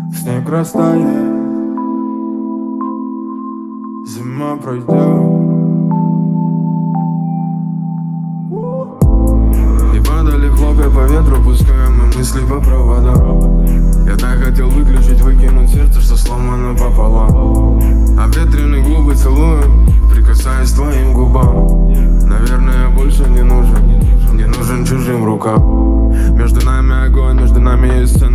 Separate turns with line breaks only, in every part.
Снег растает, зима пройдет. И падали хлопья по ветру, пускаем мы мысли по проводам. Я так хотел выключить, выкинуть сердце, что сломано пополам. Обветренные губы целую, прикасаясь к твоим губам. Наверное, я больше не нужен чужим рукам. Между нами огонь, между нами есть стены.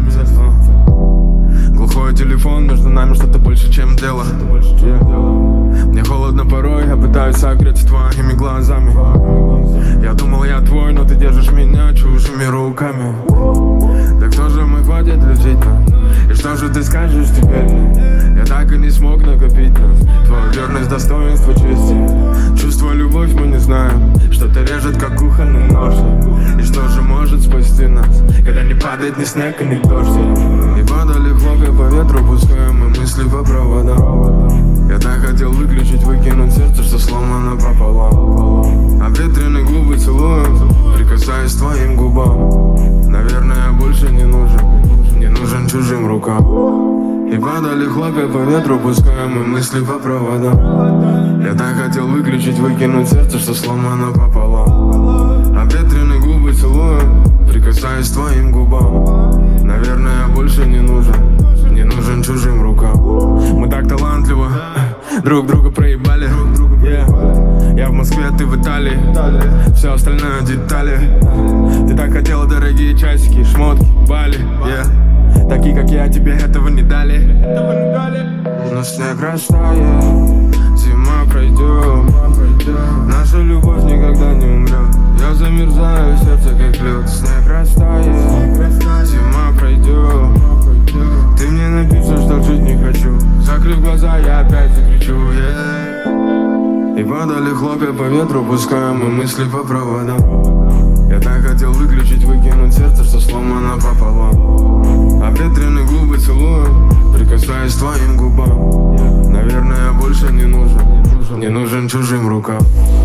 Глухой телефон, между нами что-то больше, чем дело. Мне холодно порой, я пытаюсь согреться твоими глазами. Я думал, я твой, но ты держишь меня чужими руками. Да кто же мы, хватит лечить нас? И что же ты скажешь теперь? Я так и не смог накопить нас. Твою верность, достоинство, чести. Чувство, любовь мы не знаем. Что-то режет, как кухонный нож. И что же может спасти нас, когда не падает ни снег и ни дождь? И падали хлопья по ветру, пускаем мы мысли по проводам. Я так хотел выключить, выкинуть сердце, что сломано пополам. Обветренные губы целую, прикасаясь к твоим губам. Наверное, я больше не нужен чужим рукам. И падали хлопья по ветру, пускаем мы мысли по проводам. Я так хотел выключить, выкинуть сердце, что сломано пополам. Обветренные губы целую, прикасаясь к твоим губам. Наверное, я больше не нужен чужим рукам. Мы так талантливо друг друга проебали. Я в Москве, ты в Италии. Все остальное детали. Ты так хотела дорогие часики, шмотки, Бали, Такие, как я, тебе этого не дали. Но снег растает, зима пройдет. Наша любовь никогда не умрет. Я замерзаю, сердце как лед. Снег растает, зима пройдет. Ты мне напишешь, что жить не хочу. Закрыв глаза, я опять закричу, И падали хлопья по ветру, пускаем мы мысли по проводам. Я так хотел выключить, выкинуть сердце, что сломано пополам. Обветренные губы целую, прикасаясь к твоим губам. Наверное, я больше не нужен чужим рукам.